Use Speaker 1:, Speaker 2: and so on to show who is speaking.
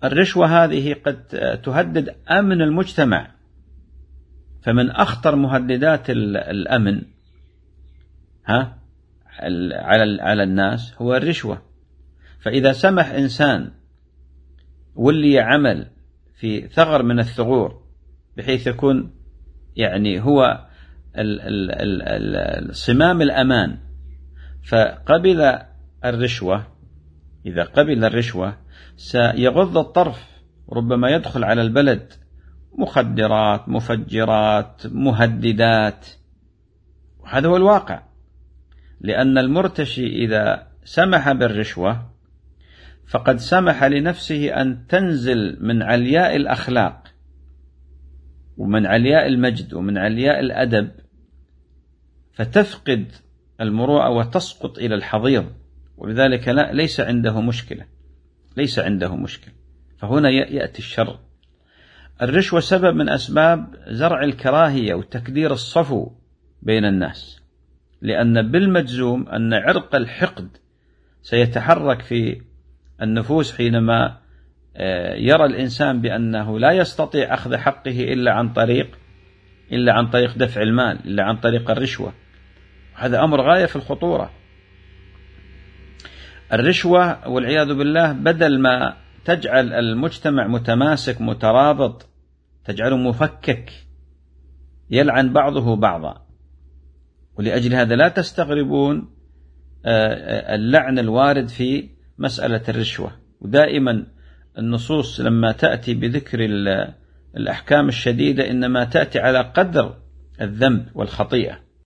Speaker 1: الرشوة هذه قد تهدد أمن المجتمع، فمن أخطر مهددات الأمن على الناس هو الرشوة. فإذا سمح إنسان ولي عمل في ثغر من الثغور بحيث يكون يعني هو صمام الأمان، فقبل الرشوة، إذا قبل الرشوة سيغض الطرف، ربما يدخل على البلد مخدرات، مفجرات، مهددات، وهذا هو الواقع. لأن المرتشي إذا سمح بالرشوة فقد سمح لنفسه أن تنزل من علياء الأخلاق ومن علياء المجد ومن علياء الأدب، فتفقد المروءة وتسقط إلى الحضيض، ولذلك ليس عنده مشكلة، ليس عنده مشكلة. فهنا يأتي الشر. الرشوة سبب من أسباب زرع الكراهية وتكدير الصفو بين الناس، لأن بالمجزوم أن عرق الحقد سيتحرك في النفوس حينما يرى الإنسان بأنه لا يستطيع أخذ حقه إلا عن طريق دفع المال، إلا عن طريق الرشوة. هذا أمر غاية في الخطورة. الرشوة والعياذ بالله بدل ما تجعل المجتمع متماسك مترابط، تجعله مفكك يلعن بعضه بعضا. ولأجل هذا لا تستغربون اللعن الوارد في مسألة الرشوة. ودائما النصوص لما تأتي بذكر الأحكام الشديدة إنما تأتي على قدر الذنب والخطيئة.